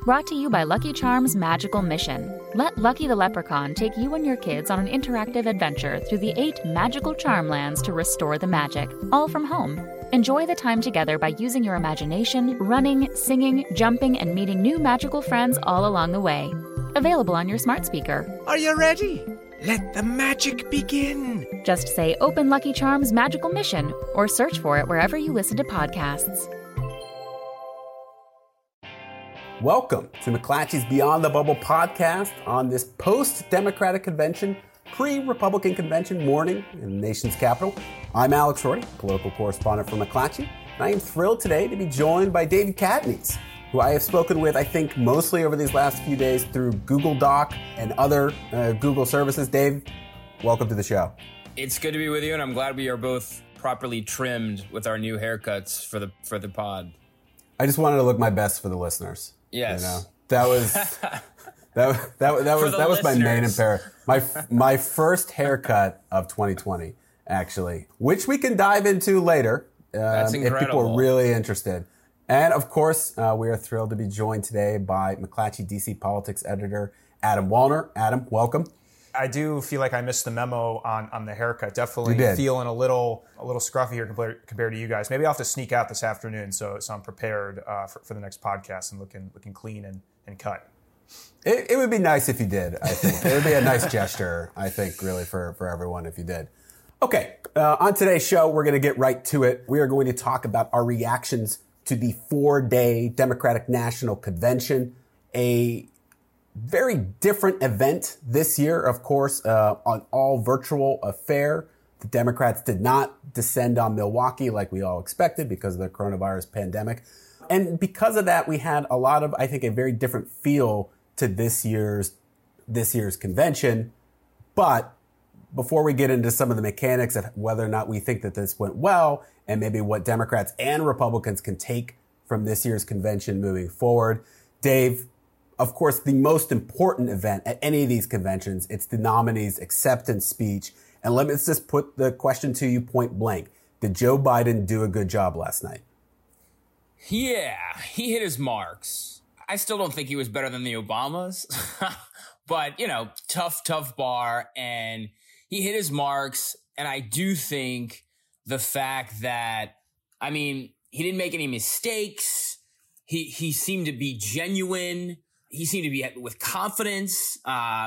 Brought to you by Lucky Charms Magical Mission. Let Lucky the Leprechaun take you and your kids on an interactive adventure through the 8 magical charm lands to restore the magic, all from home. Enjoy the time together by using your imagination, running, singing, jumping, and meeting new magical friends all along the way. Available on your smart speaker. Are you ready? Let the magic begin. Just say Open Lucky Charms Magical Mission or search for it wherever you listen to podcasts. Welcome to McClatchy's Beyond the Bubble podcast on this post-Democratic convention, pre-Republican convention morning in the nation's capital. I'm Alex Roarty, political correspondent for McClatchy, and I am thrilled today to be joined by David Catanese, who I have spoken with, I think, mostly over these last few days through Google Doc and other Google services. Dave, welcome to the show. It's good to be with you, and I'm glad we are both properly trimmed with our new haircuts for the pod. I just wanted to look my best for the listeners. Yes, you know, that was my main imperative. My first haircut of 2020, actually, which we can dive into later. That's incredible. If people are really interested. And of course, we are thrilled to be joined today by McClatchy DC Politics editor Adam Wallner. Adam, welcome. I do feel like I missed the memo on the haircut. Definitely feeling a little scruffy here compared to you guys. Maybe I'll have to sneak out this afternoon so I'm prepared for the next podcast and looking clean and cut. It would be nice if you did, I think. It would be a nice gesture, I think, really, for everyone if you did. Okay, on today's show, we're going to get right to it. We are going to talk about our reactions to the 4-day Democratic National Convention, a very different event this year, of course, an all virtual affair. The Democrats did not descend on Milwaukee like we all expected because of the coronavirus pandemic. And because of that, we had a lot of, I think, a very different feel to this year's convention. But before we get into some of the mechanics of whether or not we think that this went well and maybe what Democrats and Republicans can take from this year's convention moving forward, Dave, of course, the most important event at any of these conventions, it's the nominee's acceptance speech. And let's just put the question to you point blank. Did Joe Biden do a good job last night? Yeah, he hit his marks. I still don't think he was better than the Obamas, but, tough bar. And he hit his marks. And I do think the fact that, he didn't make any mistakes. He seemed to be genuine. He seemed to be with confidence.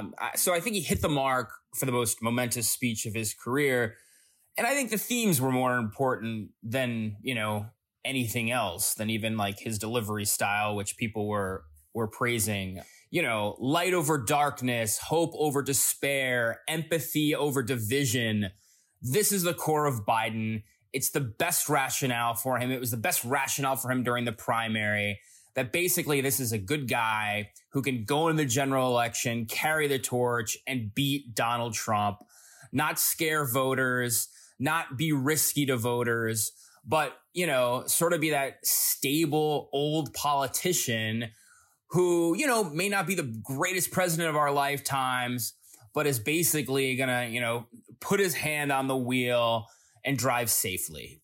So I think he hit the mark for the most momentous speech of his career. And I think the themes were more important than, anything else, than even like his delivery style, which people were praising. Light over darkness, hope over despair, empathy over division. This is the core of Biden. It's the best rationale for him. It was the best rationale for him during the primary. That basically this is a good guy who can go in the general election, carry the torch, and beat Donald Trump, not scare voters, not be risky to voters, but, sort of be that stable old politician who, may not be the greatest president of our lifetimes, but is basically going to, put his hand on the wheel and drive safely.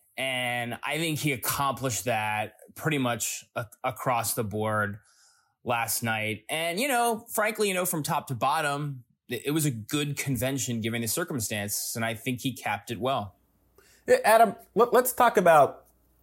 And I think he accomplished that pretty much across the board last night. And, frankly, from top to bottom, it was a good convention given the circumstances. And I think he capped it well. Adam, let's talk about,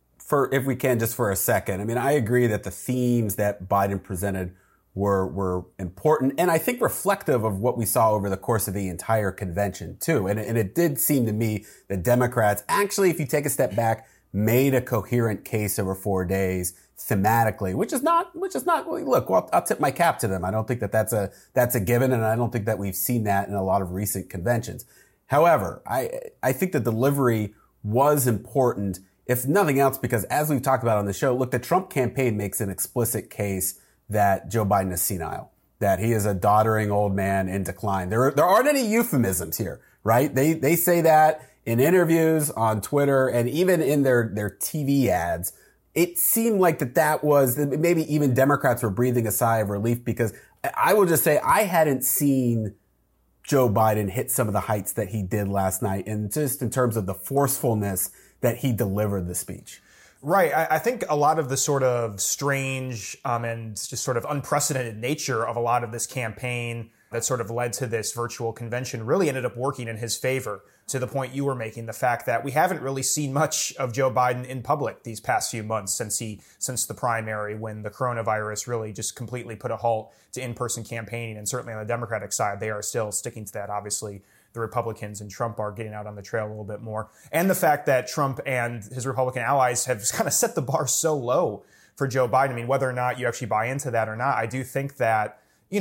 if we can, just for a second. I agree that the themes that Biden presented were important and I think reflective of what we saw over the course of the entire convention too. And it did seem to me that Democrats actually, if you take a step back, made a coherent case over 4 days thematically, which is not, look, well, I'll tip my cap to them. I don't think that that's a given. And I don't think that we've seen that in a lot of recent conventions. However, I think the delivery was important, if nothing else, because as we've talked about on the show, look, the Trump campaign makes an explicit case that Joe Biden is senile, that he is a doddering old man in decline. There aren't any euphemisms here, right? They say that in interviews on Twitter and even in their TV ads. It seemed like that was, maybe even Democrats were breathing a sigh of relief, because I will just say I hadn't seen Joe Biden hit some of the heights that he did last night, and just in terms of the forcefulness that he delivered the speech. Right. I think a lot of the sort of strange and just sort of unprecedented nature of a lot of this campaign that sort of led to this virtual convention really ended up working in his favor, to the point you were making, the fact that we haven't really seen much of Joe Biden in public these past few months since the primary, when the coronavirus really just completely put a halt to in-person campaigning. And certainly on the Democratic side, they are still sticking to that. Obviously, the Republicans and Trump are getting out on the trail a little bit more. And the fact that Trump and his Republican allies have kind of set the bar so low for Joe Biden. I mean, whether or not you actually buy into that or not, I do think that,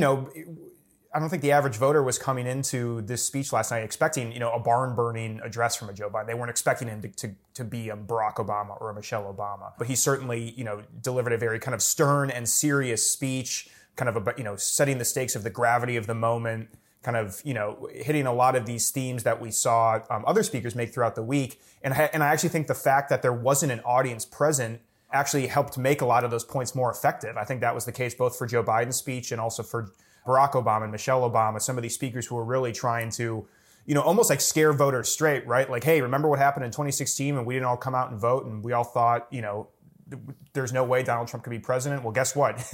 I don't think the average voter was coming into this speech last night expecting, a barn-burning address from a Joe Biden. They weren't expecting him to be a Barack Obama or a Michelle Obama. But he certainly, delivered a very kind of stern and serious speech, kind of, setting the stakes of the gravity of the moment, kind of, hitting a lot of these themes that we saw other speakers make throughout the week. And I actually think the fact that there wasn't an audience present actually helped make a lot of those points more effective. I think that was the case both for Joe Biden's speech and also for Barack Obama and Michelle Obama, some of these speakers who were really trying to, almost like scare voters straight, right? Like, hey, remember what happened in 2016 when we didn't all come out and vote and we all thought, there's no way Donald Trump could be president? Well, guess what?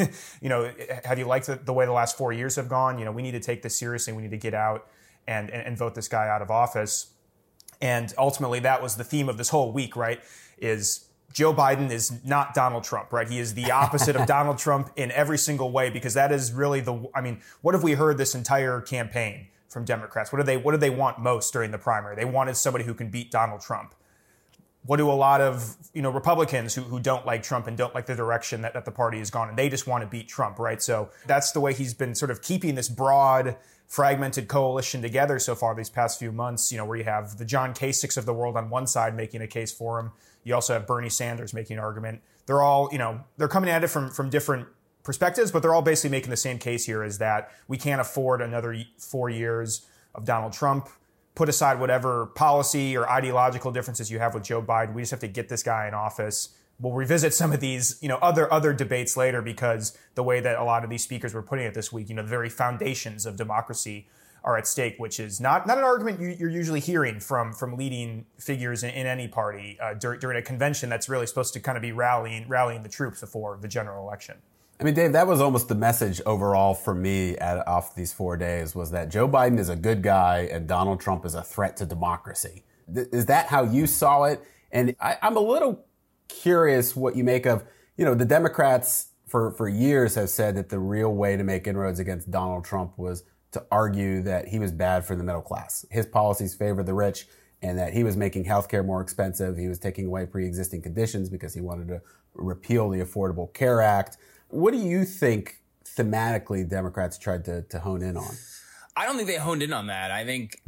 Have you liked the way the last 4 years have gone? We need to take this seriously. We need to get out and vote this guy out of office. And ultimately, that was the theme of this whole week, right? Is Joe Biden is not Donald Trump, right? He is the opposite of Donald Trump in every single way, because that is really what have we heard this entire campaign from Democrats? What do they want most during the primary? They wanted somebody who can beat Donald Trump. What do a lot of, Republicans who don't like Trump and don't like the direction that the party has gone, and they just want to beat Trump, right? So that's the way he's been sort of keeping this broad, fragmented coalition together so far these past few months, where you have the John Kasichs of the world on one side making a case for him. You also have Bernie Sanders making an argument. They're all, they're coming at it from different perspectives, but they're all basically making the same case here, is that we can't afford another 4 years of Donald Trump. Put aside whatever policy or ideological differences you have with Joe Biden. We just have to get this guy in office. We'll revisit some of these, other debates later, because the way that a lot of these speakers were putting it this week, the very foundations of democracy are at stake, which is not an argument you're usually hearing from leading figures in any party during a convention that's really supposed to kind of be rallying the troops before the general election. I mean, Dave, that was almost the message overall for me off these 4 days, was that Joe Biden is a good guy and Donald Trump is a threat to democracy. Is that how you saw it? And I'm a little curious what you make of, the Democrats for years have said that the real way to make inroads against Donald Trump was to argue that he was bad for the middle class. His policies favored the rich, and that he was making healthcare more expensive. He was taking away pre-existing conditions because he wanted to repeal the Affordable Care Act. What do you think thematically Democrats tried to hone in on? I don't think they honed in on that. I think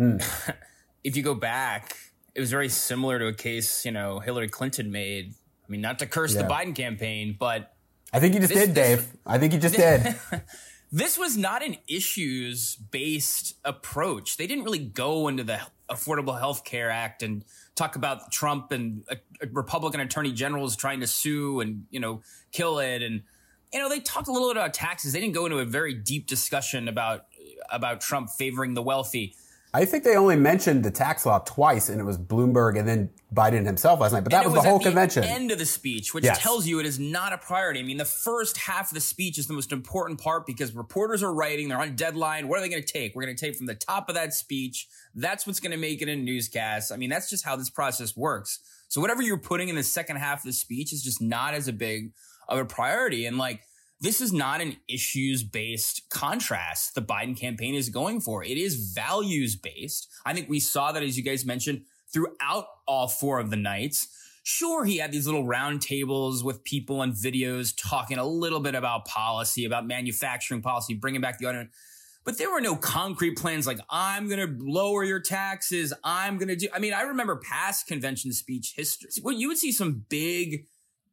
if you go back, it was very similar to a case, Hillary Clinton made. I mean, not to curse the Biden campaign, but I think you just did, Dave. I think you just did. This was not an issues-based approach. They didn't really go into the Affordable Health Care Act and talk about Trump and a Republican attorney generals trying to sue and, kill it. And, they talked a little bit about taxes. They didn't go into a very deep discussion about Trump favoring the wealthy. I think they only mentioned the tax law twice, and it was Bloomberg and then Biden himself last night. But that was the whole convention. At the end of the speech, which tells you it is not a priority. I mean, the first half of the speech is the most important part, because reporters are writing, they're on deadline. What are they going to take? We're going to take from the top of that speech. That's what's going to make it in newscasts. I mean, that's just how this process works. So whatever you're putting in the second half of the speech is just not as big of a priority. And this is not an issues-based contrast the Biden campaign is going for. It is values-based. I think we saw that, as you guys mentioned, throughout all 4 of the nights. Sure, he had these little round tables with people and videos talking a little bit about policy, about manufacturing policy, bringing back the audience. But there were no concrete plans like, I'm going to lower your taxes. I remember past convention speech history. Well, you would see some big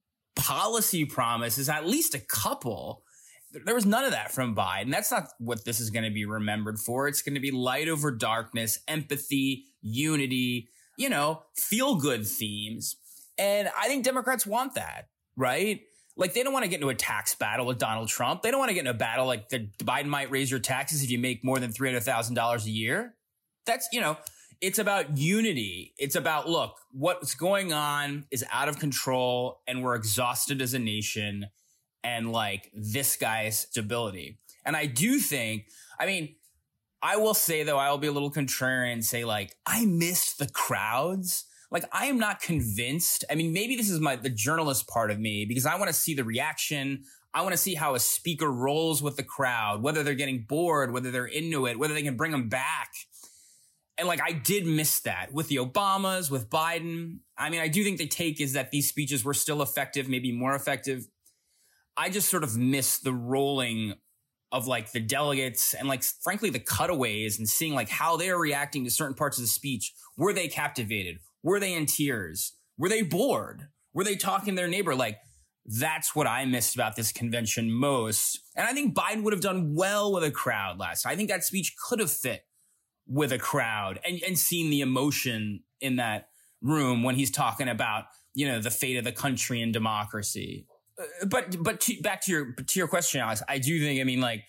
policy promises, at least a couple. There was none of that from Biden. That's not what this is going to be remembered for. It's going to be light over darkness, empathy, unity, feel-good themes. And I think Democrats want that, right? They don't want to get into a tax battle with Donald Trump. They don't want to get into a battle like Biden might raise your taxes if you make more than $300,000 a year. That's, It's about unity. It's about, look, what's going on is out of control and we're exhausted as a nation, and like this guy's stability. And I do think, I mean, I will say, though, I will be a little contrarian and say, like, I missed the crowds. Like, I am not convinced. I mean, maybe this is the journalist part of me, because I want to see the reaction. I want to see how a speaker rolls with the crowd, whether they're getting bored, whether they're into it, whether they can bring them back. And like, I did miss that with the Obamas, with Biden. I mean, I do think the take is that these speeches were still effective, maybe more effective. I just sort of miss the rolling of like the delegates and like, frankly, the cutaways, and seeing like how they're reacting to certain parts of the speech. Were they captivated? Were they in tears? Were they bored? Were they talking to their neighbor? Like, that's what I missed about this convention most. And I think Biden would have done well with a crowd last night. I think that speech could have fit with a crowd, and seen the emotion in that room when he's talking about, you know, the fate of the country and democracy. But back to your question, Alex, I do think, I mean, like,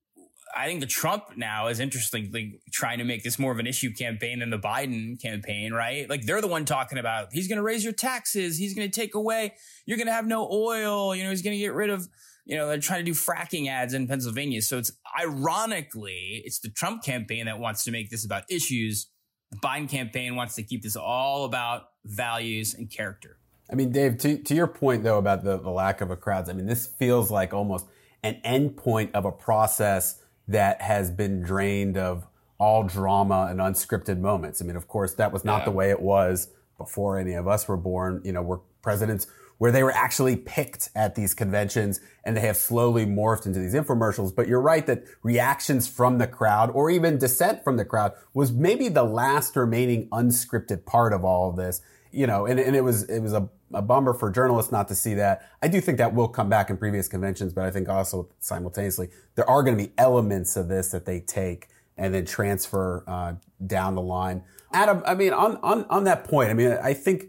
I think the Trump now is interestingly trying to make this more of an issue campaign than the Biden campaign, right? Like, they're the one talking about, he's going to raise your taxes. He's going to take away, you're going to have no oil. You know, he's going to get rid of, you know, they're trying to do fracking ads in Pennsylvania. So it's ironically, it's the Trump campaign that wants to make this about issues. The Biden campaign wants to keep this all about values and character. I mean, Dave, to your point, though, about the lack of a crowd, I mean, this feels like almost an end point of a process that has been drained of all drama and unscripted moments. I mean, of course, that was not the way it was before any of us were born. You know, we're presidents where they were actually picked at these conventions, and they have slowly morphed into these infomercials. But you're right that reactions from the crowd, or even dissent from the crowd, was maybe the last remaining unscripted part of all of this. You know, and it was a bummer for journalists not to see that. I do think that will come back in previous conventions, but I think also simultaneously there are going to be elements of this that they take and then transfer down the line. Adam, I mean, on that point, I mean, I think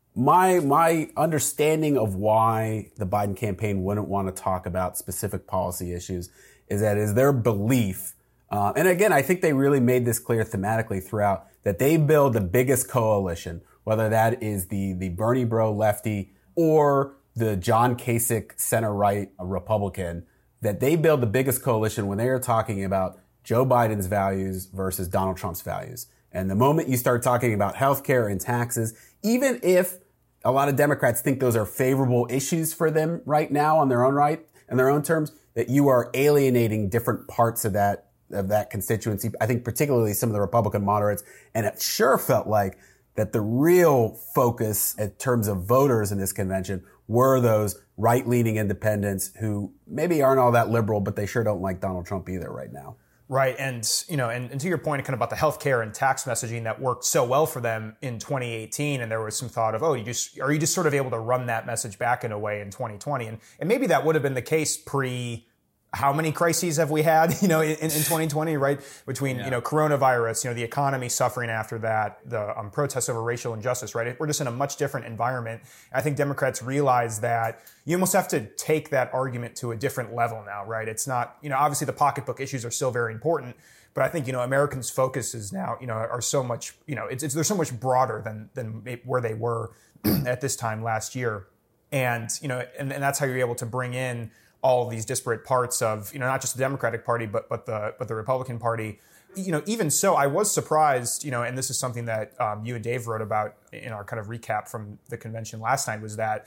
my understanding of why the Biden campaign wouldn't want to talk about specific policy issues is that is their belief. And again, I think they really made this clear thematically throughout, that they build the biggest coalition, whether that is the Bernie bro lefty or the John Kasich center-right Republican, that they build the biggest coalition when they are talking about Joe Biden's values versus Donald Trump's values. And the moment you start talking about healthcare and taxes, even if a lot of Democrats think those are favorable issues for them right now on their own right and their own terms, that you are alienating different parts of that constituency. I think particularly some of the Republican moderates. And it sure felt like that the real focus in terms of voters in this convention were those right-leaning independents who maybe aren't all that liberal, but they sure don't like Donald Trump either right now. Right. And, you know, and to your point kind of about the healthcare and tax messaging that worked so well for them in 2018. And there was some thought of, are you just sort of able to run that message back in a way in 2020? And maybe that would have been the case how many crises have we had, you know, in 2020, right? Between, you know, coronavirus, you know, the economy suffering after that, the protests over racial injustice, right? We're just in a much different environment. I think Democrats realize that you almost have to take that argument to a different level now, right? It's not, you know, obviously the pocketbook issues are still very important, but I think, you know, Americans' focus is now, you know, are so much, you know, they're so much broader than where they were at this time last year. And, you know, and that's how you're able to bring in all of these disparate parts of, you know, not just the Democratic Party, but the Republican Party. You know, even so, I was surprised, you know, and this is something that you and Dave wrote about in our kind of recap from the convention last night, was that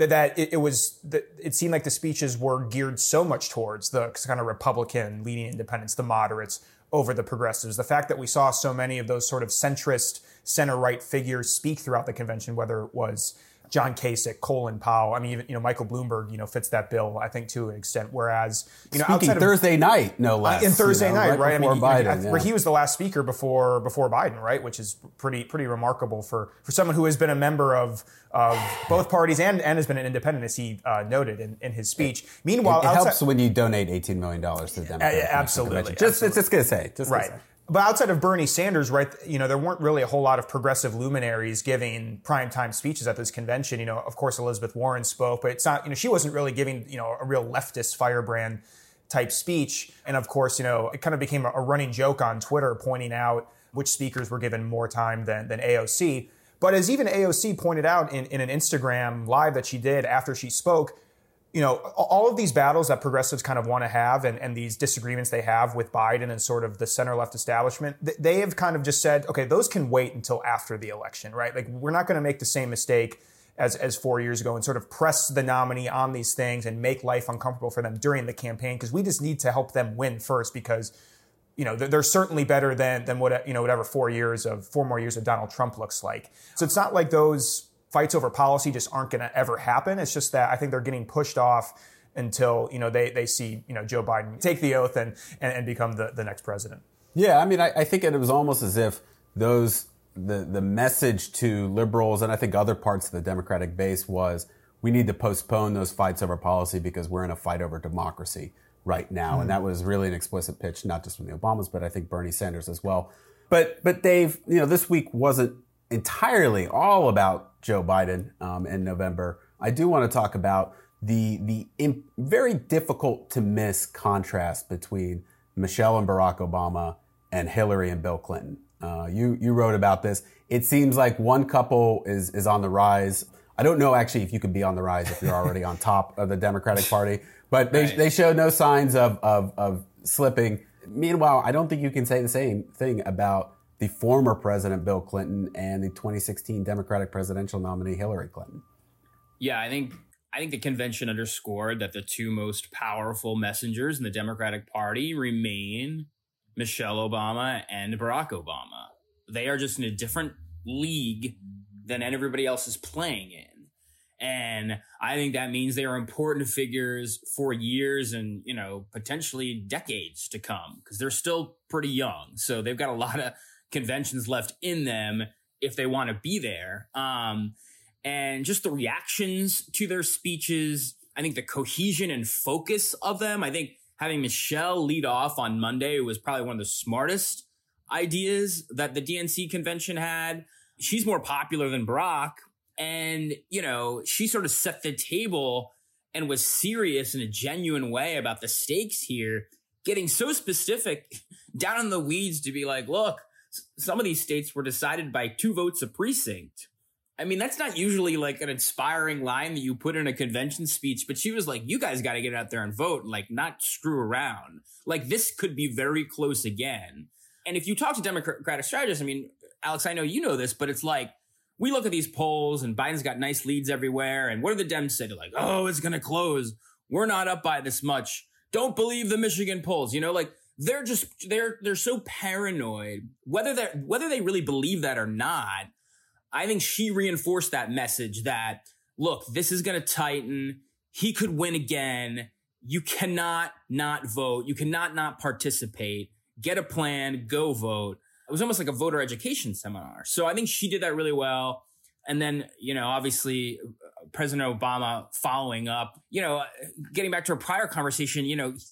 it seemed like the speeches were geared so much towards the kind of Republican leading independents, the moderates, over the progressives. The fact that we saw so many of those sort of centrist, center-right figures speak throughout the convention, whether it was John Kasich, Colin Powell. I mean, even, you know, Michael Bloomberg, you know, fits that bill, I think, to an extent. Whereas, you know, speaking Thursday night, no less. In Thursday night, right? I mean, Biden, where he was the last speaker before Biden, right? Which is pretty remarkable for someone who has been a member of both parties and has been an independent, as he noted in his speech. Meanwhile, it helps when you donate $18 million to the Democrats. Absolutely. Just going to say. Right. But outside of Bernie Sanders, right, you know, there weren't really a whole lot of progressive luminaries giving primetime speeches at this convention. You know, of course, Elizabeth Warren spoke, but it's not, you know, she wasn't really giving, you know, a real leftist firebrand type speech. And of course, you know, it kind of became a running joke on Twitter pointing out which speakers were given more time than AOC. But as even AOC pointed out in an Instagram live that she did after she spoke, all of these battles that progressives kind of want to have and these disagreements they have with Biden and sort of the center-left establishment, they have kind of just said, okay, those can wait until after the election, right? Like, we're not going to make the same mistake as 4 years ago and sort of press the nominee on these things and make life uncomfortable for them during the campaign, because we just need to help them win first, because they're certainly better than whatever 4 more years of Donald Trump looks like. So it's not like those fights over policy just aren't going to ever happen. It's just that I think they're getting pushed off until, they see, Joe Biden take the oath and become the next president. Yeah, I mean, I think it was almost as if the message to liberals and I think other parts of the Democratic base was, we need to postpone those fights over policy because we're in a fight over democracy right now. Mm-hmm. And that was really an explicit pitch, not just from the Obamas, but I think Bernie Sanders as well. But Dave, this week wasn't entirely all about Joe Biden in November. I do want to talk about the very difficult to miss contrast between Michelle and Barack Obama and Hillary and Bill Clinton. You wrote about this. It seems like one couple is on the rise. I don't know actually if you could be on the rise if you're already on top of the Democratic Party, but they showed no signs of slipping. Meanwhile, I don't think you can say the same thing about the former President Bill Clinton and the 2016 Democratic presidential nominee Hillary Clinton. Yeah, I think the convention underscored that the two most powerful messengers in the Democratic Party remain Michelle Obama and Barack Obama. They are just in a different league than everybody else is playing in. And I think that means they are important figures for years and, potentially decades to come, because they're still pretty young. So they've got a lot of conventions left in them if they want to be there. And just the reactions to their speeches, I think the cohesion and focus of them, I think having Michelle lead off on Monday was probably one of the smartest ideas that the DNC convention had. She's more popular than Barack. And, she sort of set the table and was serious in a genuine way about the stakes here, getting so specific down in the weeds to be like, look, some of these states were decided by 2 votes a precinct. I mean, that's not usually like an inspiring line that you put in a convention speech, but she was like, you guys got to get out there and vote and not screw around. Like, this could be very close again. And if you talk to Democratic strategists, I mean, Alex, I know you know this, but it's like, we look at these polls and Biden's got nice leads everywhere. And what do the Dems say? They're like, oh, it's going to close. We're not up by this much. Don't believe the Michigan polls. They're so paranoid, whether they really believe that or not. I think she reinforced that message that, look, this is going to tighten. He could win again. You cannot not vote. You cannot not participate. Get a plan, go vote. It was almost like a voter education seminar. So I think she did that really well. And then, obviously President Obama following up, getting back to a prior conversation,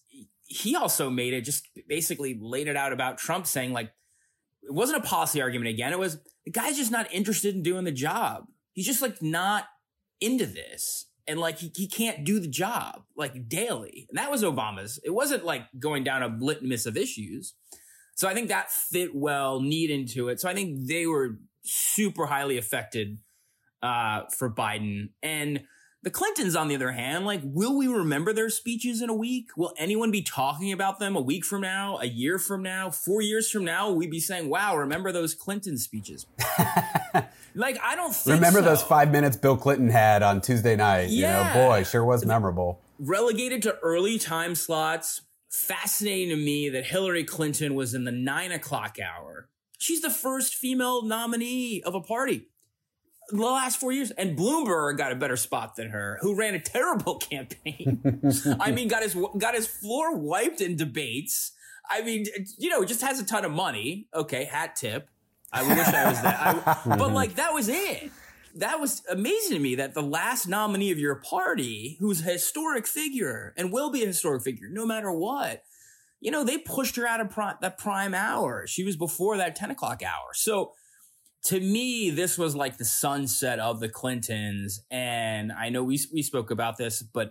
he also made it, just basically laid it out about Trump, saying it wasn't a policy argument again. It was, the guy's just not interested in doing the job. He's just not into this. And he can't do the job daily. And that was Obama's. It wasn't going down a litmus of issues. So I think that fit well, neat into it. So I think they were super highly affected for Biden. And the Clintons, on the other hand, will we remember their speeches in a week? Will anyone be talking about them a week from now, a year from now, 4 years from now? Will we be saying, wow, remember those Clinton speeches? I don't think remember those 5 minutes Bill Clinton had on Tuesday night. Yeah. Boy, sure was memorable. Relegated to early time slots. Fascinating to me that Hillary Clinton was in the 9 o'clock hour. She's the first female nominee of a party in the last 4 years. And Bloomberg got a better spot than her, who ran a terrible campaign. I mean, got his floor wiped in debates. I mean, just has a ton of money. Okay, hat tip. I wish I was that. But that was it. That was amazing to me, that the last nominee of your party, who's a historic figure and will be a historic figure no matter what, they pushed her out of that prime hour. She was before that 10 o'clock hour. So to me, this was the sunset of the Clintons. And I know we spoke about this, but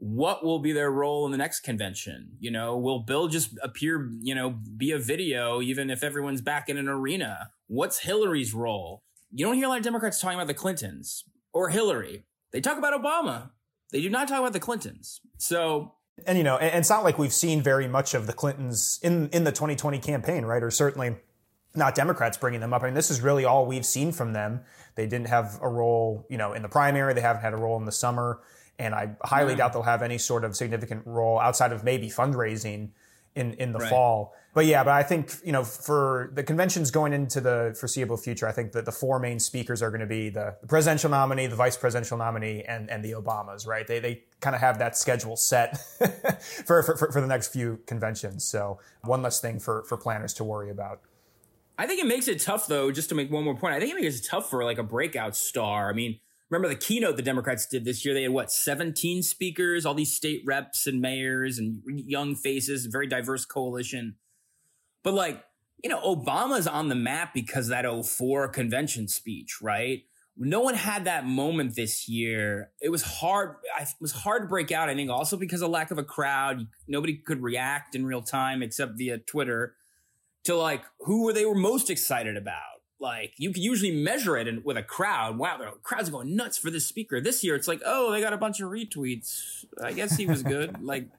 what will be their role in the next convention? Will Bill just appear, be a video, even if everyone's back in an arena? What's Hillary's role? You don't hear a lot of Democrats talking about the Clintons or Hillary. They talk about Obama. They do not talk about the Clintons. So, and it's not like we've seen very much of the Clintons in the 2020 campaign, right? Or certainly not Democrats bringing them up. I mean, this is really all we've seen from them. They didn't have a role, in the primary. They haven't had a role in the summer. And I highly doubt they'll have any sort of significant role outside of maybe fundraising in the fall. But I think, for the conventions going into the foreseeable future, I think that the four main speakers are going to be the presidential nominee, the vice presidential nominee, and the Obamas, right? They kind of have that schedule set for the next few conventions. So one less thing for planners to worry about. I think it makes it tough, though, just to make one more point. I think it makes it tough for like a breakout star. I mean, remember the keynote the Democrats did this year? They had 17 speakers, all these state reps and mayors and young faces, very diverse coalition. But Obama's on the map because of that 2004 convention speech, right? No one had that moment this year. It was hard. It was hard to break out, I think, also because of lack of a crowd. Nobody could react in real time except via Twitter to who they were most excited about. You can usually measure it with a crowd. Wow, the crowds are going nuts for this speaker. This year, it's they got a bunch of retweets. I guess he was good.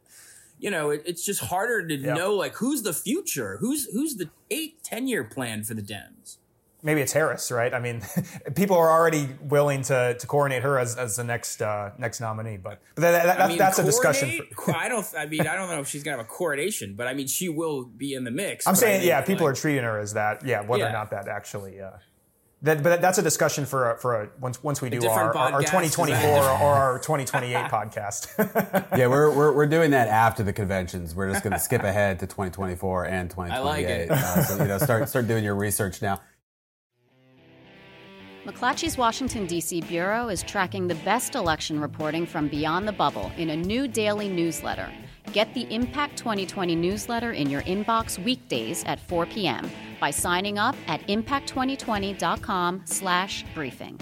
It's just harder to know, who's the future? Who's the 8-10-year plan for the Dems? Maybe it's Harris, right? I mean, people are already willing to coronate her as the next nominee, but that's a discussion. I don't know if she's gonna have a coronation, but I mean, she will be in the mix. I'm saying, people are treating her as that. Yeah, whether or not that actually. But that's a discussion for once we do our 2024 or our 2028 podcast. Yeah, we're doing that after the conventions. We're just going to skip ahead to 2024 and 2028. I like it. Start doing your research now. McClatchy's Washington, D.C. Bureau is tracking the best election reporting from beyond the bubble in a new daily newsletter. Get the Impact 2020 newsletter in your inbox weekdays at 4 p.m. by signing up at impact2020.com/briefing.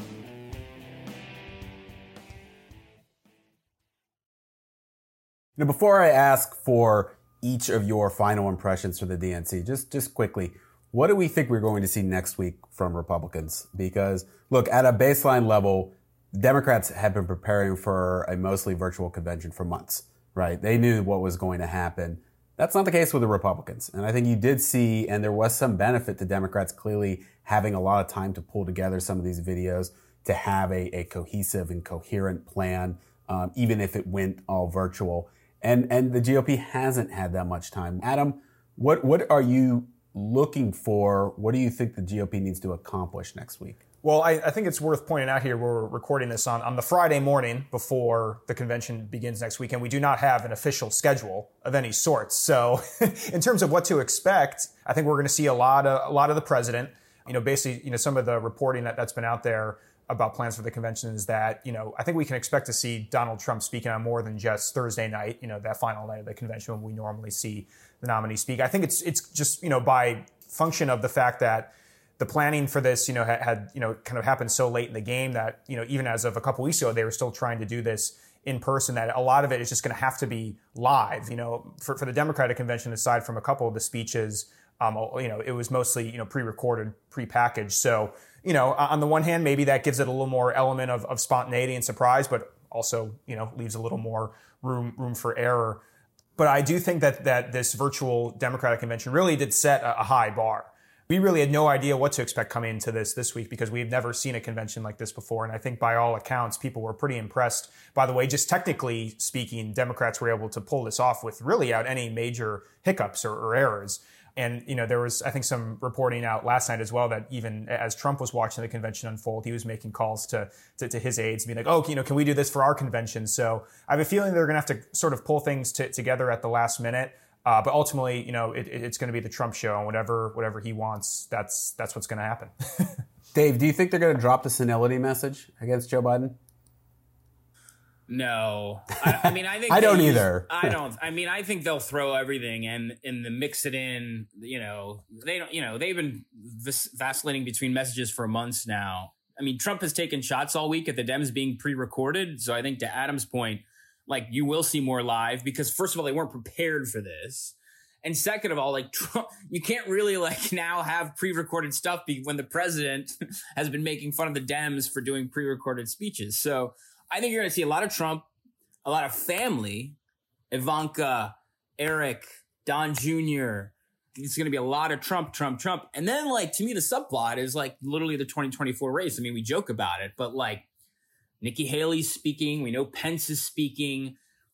Before I ask for each of your final impressions for the DNC, just quickly, what do we think we're going to see next week from Republicans? Because, look, at a baseline level, Democrats have been preparing for a mostly virtual convention for months, right? They knew what was going to happen. That's not the case with the Republicans. And I think you did see, and there was some benefit to Democrats clearly having a lot of time to pull together some of these videos to have a cohesive and coherent plan, even if it went all virtual. And the GOP hasn't had that much time. Adam, what are you looking for? What do you think the GOP needs to accomplish next week? Well, I think it's worth pointing out here, we're recording this on the Friday morning before the convention begins next week, and we do not have an official schedule of any sort. So in terms of what to expect, I think we're going to see a lot of the president. Basically, some of the reporting that's been out there about plans for the convention is that, I think we can expect to see Donald Trump speaking on more than just Thursday night, that final night of the convention when we normally see the nominee speak. I think it's just, by function of the fact that the planning for this, had kind of happened so late in the game that, even as of a couple weeks ago, they were still trying to do this in person, that a lot of it is just going to have to be live. For the Democratic convention, aside from a couple of the speeches, it was mostly, pre-recorded, pre-packaged. So, on the one hand, maybe that gives it a little more element of spontaneity and surprise, but also, leaves a little more room for error. But I do think that this virtual Democratic convention really did set a high bar. We really had no idea what to expect coming into this week because we've never seen a convention like this before. And I think by all accounts, people were pretty impressed. By the way, just technically speaking, Democrats were able to pull this off without any major hiccups or errors. And, there was, I think, some reporting out last night as well that even as Trump was watching the convention unfold, he was making calls to his aides, being like, oh, can we do this for our convention? So I have a feeling they're going to have to sort of pull things together at the last minute. But ultimately, it's going to be the Trump show, and whatever he wants, that's what's going to happen. Dave, do you think they're going to drop the senility message against Joe Biden? No, I mean, I think I don't either. I don't. I mean, I think they'll throw everything and mix it in. They don't. They've been vacillating between messages for months now. I mean, Trump has taken shots all week at the Dems being pre-recorded. So I think to Adam's point, like you will see more live because first of all, they weren't prepared for this. And second of all, like Trump, you can't really like now have pre-recorded stuff when the president has been making fun of the Dems for doing pre-recorded speeches. So I think you're going to see a lot of Trump, a lot of family, Ivanka, Eric, Don Jr. It's going to be a lot of Trump. And then like, to me, the subplot is like literally the 2024 race. I mean, we joke about it, but like Nikki Haley's speaking. We know Pence is speaking.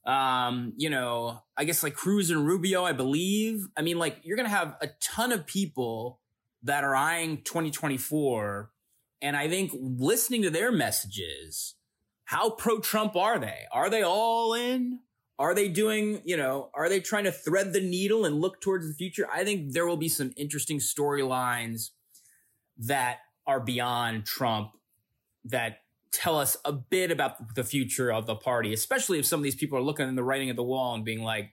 I guess like Cruz and Rubio, I believe. I mean, like you're going to have a ton of people that are eyeing 2024. And I think listening to their messages, how pro-Trump are they? Are they all in? Are they doing, are they trying to thread the needle and look towards the future? I think there will be some interesting storylines that are beyond Trump that tell us a bit about the future of the party, especially if some of these people are looking in the writing at the wall and being like,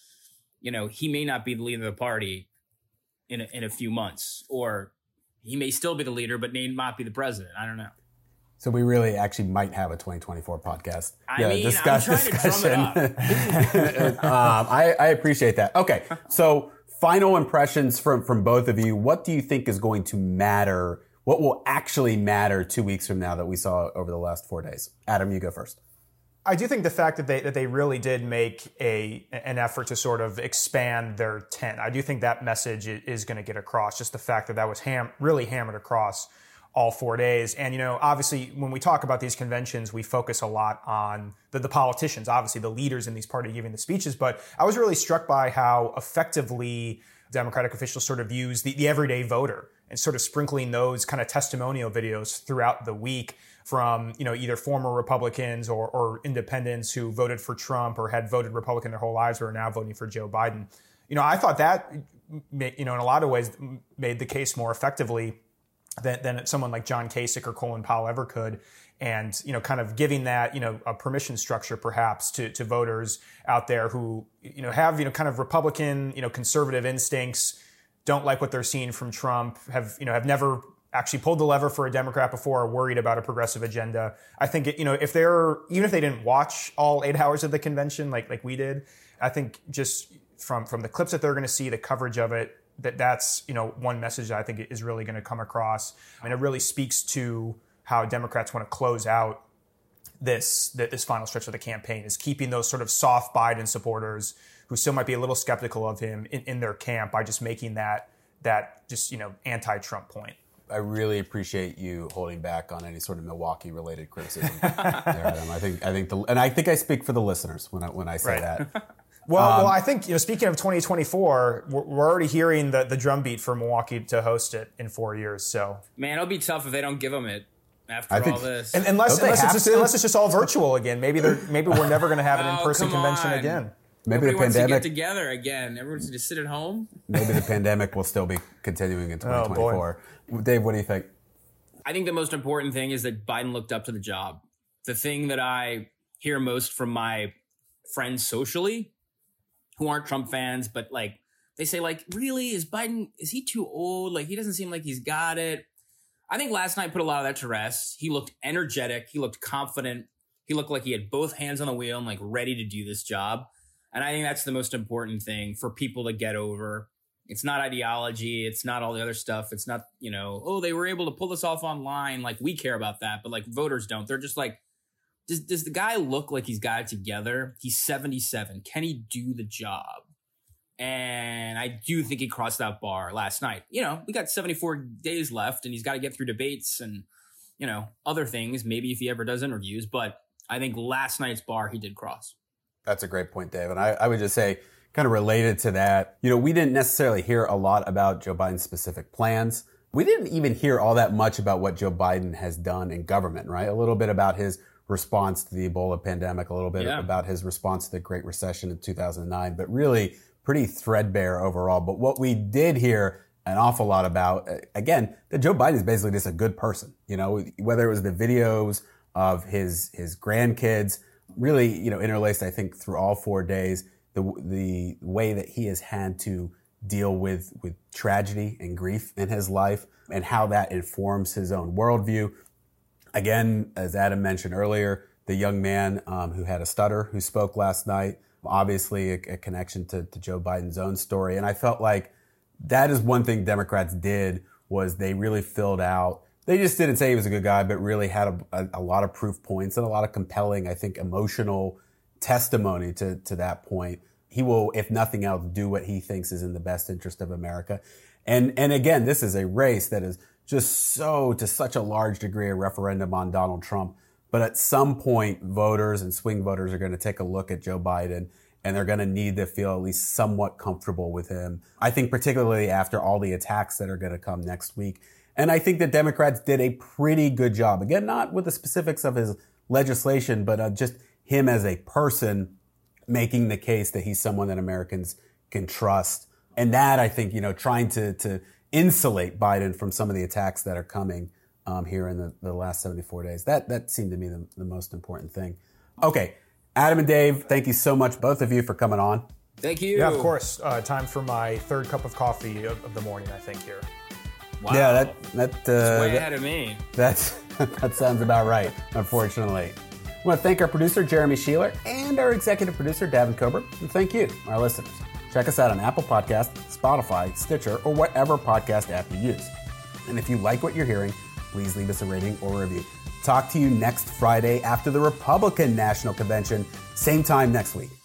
he may not be the leader of the party in a few months, or he may still be the leader, but may not be the president. I don't know. So we really actually might have a 2024 podcast. I'm trying to drum it up. I appreciate that. Okay, so final impressions from both of you. What do you think is going to matter? What will actually matter 2 weeks from now that we saw over the last 4 days? Adam, you go first. I do think the fact that they really did make an effort to sort of expand their tent. I do think that message is going to get across. Just the fact that was really hammered across all 4 days. And, obviously, when we talk about these conventions, we focus a lot on the politicians, obviously the leaders in these parties giving the speeches. But I was really struck by how effectively Democratic officials sort of use the everyday voter and sort of sprinkling those kind of testimonial videos throughout the week from, either former Republicans or independents who voted for Trump or had voted Republican their whole lives or are now voting for Joe Biden. I thought that, in a lot of ways made the case more effectively than someone like John Kasich or Colin Powell ever could. And, kind of giving that, a permission structure perhaps to voters out there who, have, kind of Republican, conservative instincts, don't like what they're seeing from Trump, have never actually pulled the lever for a Democrat before or worried about a progressive agenda. I think, even if they didn't watch all 8 hours of the convention like we did, I think just from the clips that they're going to see, the coverage of it, that's one message that I think is really going to come across. I mean, it really speaks to how Democrats want to close out this final stretch of the campaign, is keeping those sort of soft Biden supporters who still might be a little skeptical of him in their camp by just making that just anti-Trump point. I really appreciate you holding back on any sort of Milwaukee related criticism there, Adam. I think I speak for the listeners when I say that. Well, I think, speaking of 2024, we're already hearing the drumbeat for Milwaukee to host it in 4 years. So, man, it'll be tough if they don't give them it after all this. And unless it's just all virtual again. Maybe we're never going to have an in-person convention again. Maybe Nobody the pandemic wants to get together again. Everyone's just sit at home. Maybe the pandemic will still be continuing in 2024. Dave, what do you think? I think the most important thing is that Biden looked up to the job. The thing that I hear most from my friends socially, who aren't Trump fans, but like they say, like, really, is he too old? Like, he doesn't seem like he's got it. I think last night put a lot of that to rest. He looked energetic. He looked confident. He looked like he had both hands on the wheel and like ready to do this job. And I think that's the most important thing for people to get over. It's not ideology. It's not all the other stuff. It's not, they were able to pull this off online. Like, we care about that, but like voters don't. They're just like, does the guy look like he's got it together? He's 77. Can he do the job? And I do think he crossed that bar last night. We got 74 days left and he's got to get through debates and, other things, maybe if he ever does interviews. But I think last night's bar he did cross. That's a great point, Dave. And I would just say, kind of related to that, we didn't necessarily hear a lot about Joe Biden's specific plans. We didn't even hear all that much about what Joe Biden has done in government, right? A little bit about his response to the Ebola pandemic, a little bit about his response to the Great Recession in 2009, but really pretty threadbare overall. But what we did hear an awful lot about, again, that Joe Biden is basically just a good person. Whether it was the videos of his grandkids, really, interlaced, I think, through all 4 days, the way that he has had to deal with tragedy and grief in his life and how that informs his own worldview. Again, as Adam mentioned earlier, the young man who had a stutter who spoke last night. Obviously, a connection to Joe Biden's own story. And I felt like that is one thing Democrats did, was they really filled out. They just didn't say he was a good guy, but really had a lot of proof points and a lot of compelling, I think, emotional testimony to that point. He will, if nothing else, do what he thinks is in the best interest of America. And again, this is a race that is just to such a large degree, a referendum on Donald Trump. But at some point, voters and swing voters are going to take a look at Joe Biden, and they're going to need to feel at least somewhat comfortable with him. I think particularly after all the attacks that are going to come next week. And I think the Democrats did a pretty good job. Again, not with the specifics of his legislation, but just him as a person making the case that he's someone that Americans can trust. And that, I think, trying to insulate Biden from some of the attacks that are coming here in the last 74 days. That seemed to me the most important thing. Okay, Adam and Dave, thank you so much, both of you, for coming on. Thank you. Yeah, of course. Time for my third cup of coffee of the morning, I think, here. Wow. Yeah, that's way ahead of me. That sounds about right, unfortunately. I want to thank our producer, Jeremy Sheeler, and our executive producer, Davin Kober. And thank you, our listeners. Check us out on Apple Podcasts, Spotify, Stitcher, or whatever podcast app you use. And if you like what you're hearing, please leave us a rating or a review. Talk to you next Friday after the Republican National Convention, same time next week.